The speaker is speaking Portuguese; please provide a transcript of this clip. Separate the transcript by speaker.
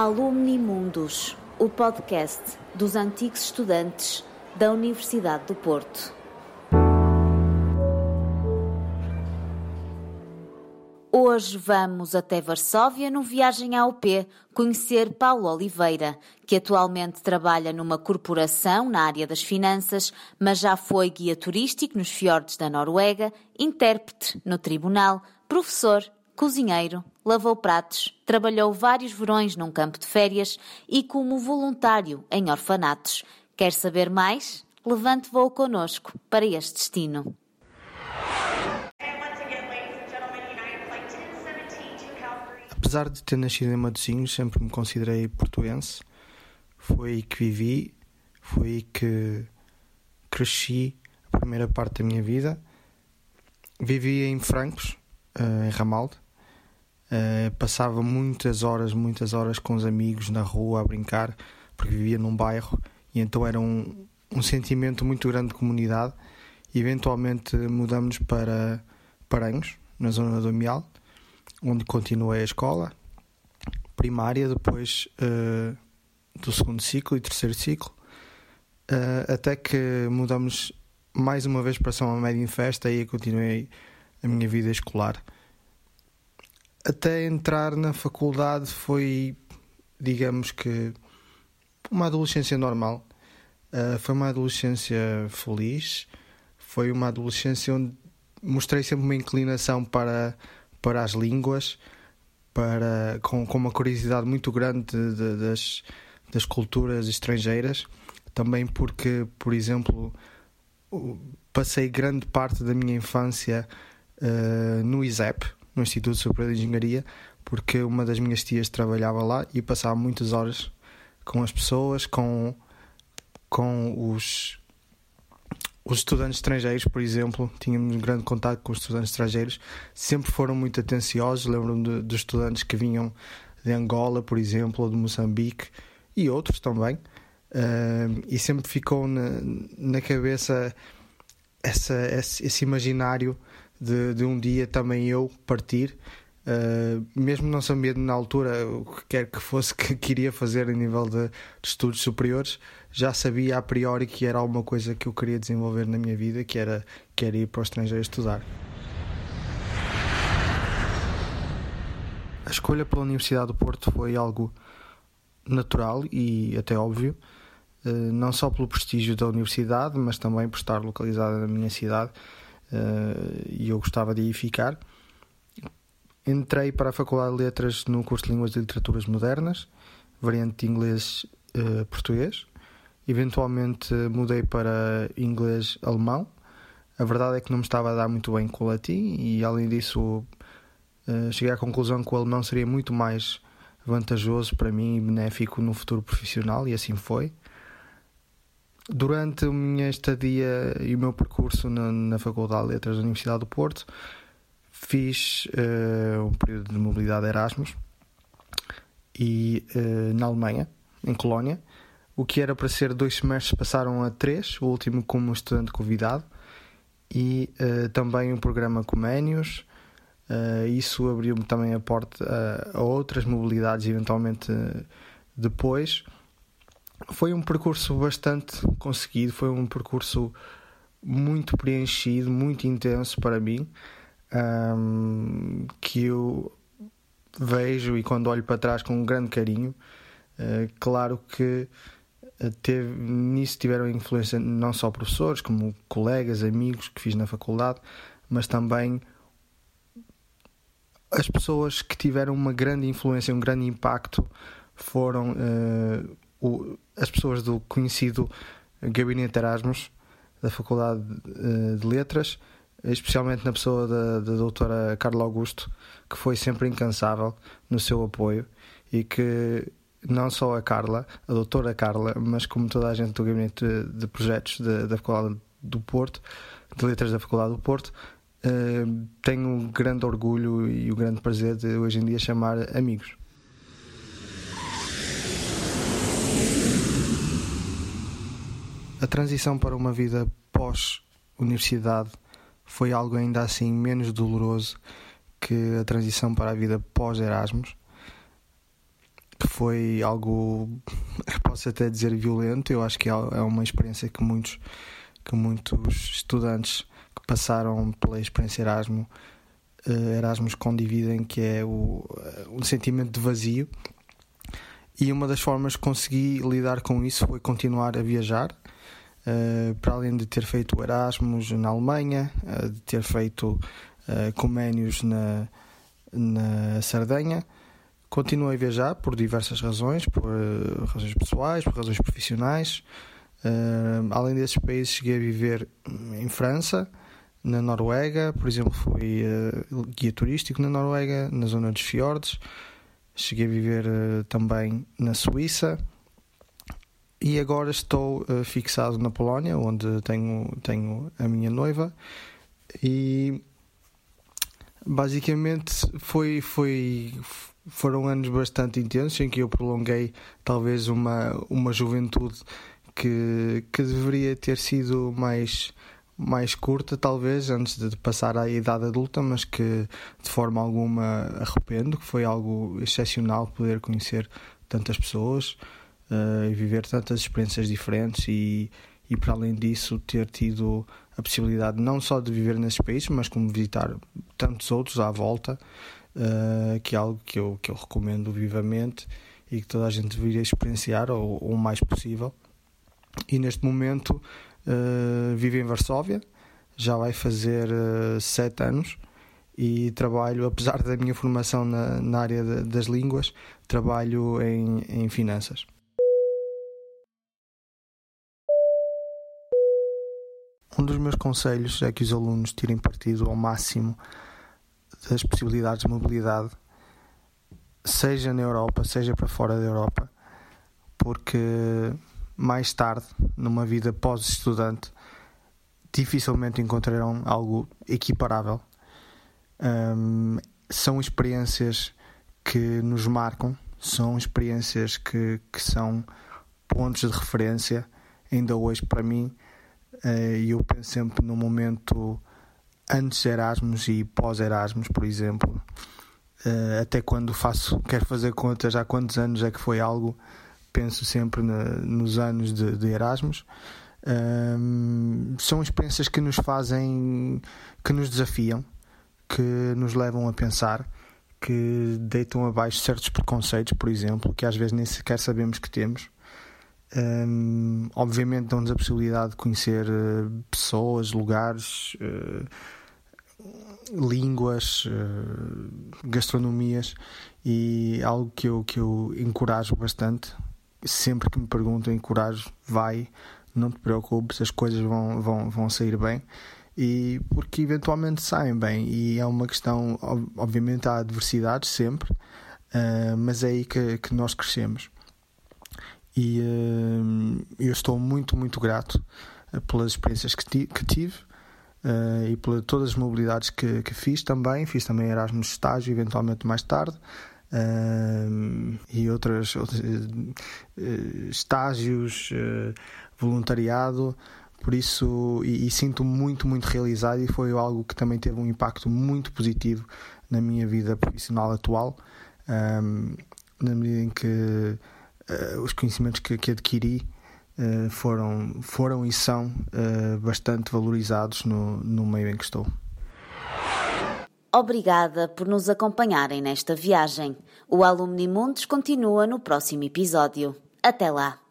Speaker 1: Alumni Mundus, o podcast dos antigos estudantes da Universidade do Porto. Hoje vamos até Varsóvia no Viagem AOP conhecer Paulo Oliveira, que atualmente trabalha numa corporação na área das finanças, mas já foi guia turístico nos fiordes da Noruega, intérprete no tribunal, professor, cozinheiro, lavou pratos, trabalhou vários verões num campo de férias e como voluntário em orfanatos. Quer saber mais? Levante voo connosco para este destino.
Speaker 2: Apesar de ter nascido em Matosinhos, sempre me considerei portuense. Foi aí que vivi, foi aí que cresci a primeira parte da minha vida. Vivi em Francos, em Ramalde. Passava muitas horas com os amigos na rua a brincar, porque vivia num bairro e então era um sentimento muito grande de comunidade. E eventualmente mudamos para Paranhos, na zona do Amial, onde continuei a escola primária, depois do segundo ciclo e terceiro ciclo, até que mudamos mais uma vez para São Amédio em Festa e continuei a minha vida escolar. Até entrar na faculdade foi, digamos que, uma adolescência normal. Foi uma adolescência feliz, foi uma adolescência onde mostrei sempre uma inclinação para as línguas, com uma curiosidade muito grande das culturas estrangeiras. Também porque, por exemplo, passei grande parte da minha infância no ISEP, no Instituto Superior de Engenharia, porque uma das minhas tias trabalhava lá e passava muitas horas com as pessoas, com os estudantes estrangeiros, por exemplo. Tínhamos um grande contato com os estudantes estrangeiros, sempre foram muito atenciosos. Lembro-me dos estudantes que vinham de Angola, por exemplo, ou de Moçambique e outros também, e sempre ficou na cabeça esse imaginário de um dia também eu partir, mesmo não sabendo na altura o que quer que fosse que queria fazer a nível de estudos superiores. Já sabia a priori que era alguma coisa que eu queria desenvolver na minha vida, que era ir para o estrangeiro estudar. A escolha pela Universidade do Porto foi algo natural e até óbvio, não só pelo prestígio da universidade, mas também por estar localizada na minha cidade, e eu gostava de aí ficar. Entrei para a Faculdade de Letras no curso de Línguas e Literaturas Modernas, variante de inglês-português. Eventualmente mudei para inglês-alemão. A verdade é que não me estava a dar muito bem com o latim e, além disso, cheguei à conclusão que o alemão seria muito mais vantajoso para mim e benéfico no futuro profissional, e assim foi. Durante a minha estadia e o meu percurso na Faculdade de Letras da Universidade do Porto, fiz um período de mobilidade Erasmus e na Alemanha, em Colónia. O que era para ser 2 semestres passaram a 3, o último como estudante convidado, e também um programa Comenius. Isso abriu-me também a porta a outras mobilidades eventualmente depois. Foi um percurso bastante conseguido, foi um percurso muito preenchido, muito intenso para mim, que eu vejo e quando olho para trás com um grande carinho. Claro que nisso tiveram influência não só professores, como colegas, amigos que fiz na faculdade, mas também as pessoas que tiveram uma grande influência, um grande impacto foram as pessoas do conhecido Gabinete Erasmus da Faculdade de Letras, especialmente na pessoa da doutora Carla Augusto, que foi sempre incansável no seu apoio e que não só a doutora Carla, mas como toda a gente do Gabinete de Projetos da Faculdade do Porto, de Letras da Faculdade do Porto, tenho o grande orgulho e o grande prazer de hoje em dia chamar amigos. A transição para uma vida pós-universidade foi algo ainda assim menos doloroso que a transição para a vida pós-Erasmus, que foi algo, posso até dizer, violento. Eu acho que é uma experiência que muitos estudantes que passaram pela experiência Erasmus condividem, que é o sentimento de vazio. E uma das formas que consegui lidar com isso foi continuar a viajar, para além de ter feito Erasmus na Alemanha, de ter feito coménios na Sardenha. Continuei a viajar por diversas razões, por razões pessoais, por razões profissionais. Além desses países, cheguei a viver em França, na Noruega, por exemplo, fui guia turístico na Noruega, na zona dos fiordes. Cheguei a viver também na Suíça e agora estou fixado na Polónia, onde tenho a minha noiva, e basicamente foram anos bastante intensos em que eu prolonguei talvez uma juventude que deveria ter sido mais curta, talvez, antes de passar à idade adulta, mas que de forma alguma arrependo, que foi algo excepcional poder conhecer tantas pessoas e viver tantas experiências diferentes e para além disso ter tido a possibilidade não só de viver nesses países, mas como visitar tantos outros à volta, que é algo que eu recomendo vivamente e que toda a gente deveria experienciar o mais possível. E neste momento vivo em Varsóvia, já vai fazer 7 anos, e trabalho, apesar da minha formação na área das línguas, trabalho em finanças. Um dos meus conselhos é que os alunos tirem partido ao máximo das possibilidades de mobilidade, seja na Europa, seja para fora da Europa, porque mais tarde, numa vida pós-estudante, dificilmente encontrarão algo equiparável. São experiências que nos marcam, são experiências que são pontos de referência. Ainda hoje, para mim, e eu penso sempre no momento antes de Erasmus e pós-Erasmus, por exemplo, até quando quero fazer contas há quantos anos é que foi algo, penso sempre nos anos de Erasmus. São experiências que nos fazem, que nos desafiam, que nos levam a pensar, que deitam abaixo certos preconceitos, por exemplo, que às vezes nem sequer sabemos que temos. Obviamente dão-nos a possibilidade de conhecer pessoas, lugares, línguas, gastronomias, e algo que eu encorajo bastante. Sempre que me perguntam, encorajo: vai, não te preocupes, as coisas vão sair bem, e porque eventualmente saem bem, e é uma questão, obviamente há adversidades sempre, mas é aí que nós crescemos. E eu estou muito, muito grato pelas experiências que tive, e por todas as mobilidades que fiz também Erasmus estágio, eventualmente mais tarde, e outros estágios, voluntariado. Por isso, e sinto-me muito, muito realizado, e foi algo que também teve um impacto muito positivo na minha vida profissional atual, na medida em que os conhecimentos que adquiri foram e são bastante valorizados no meio em que estou.
Speaker 1: Obrigada por nos acompanharem nesta viagem. O Alumni Mundos continua no próximo episódio. Até lá!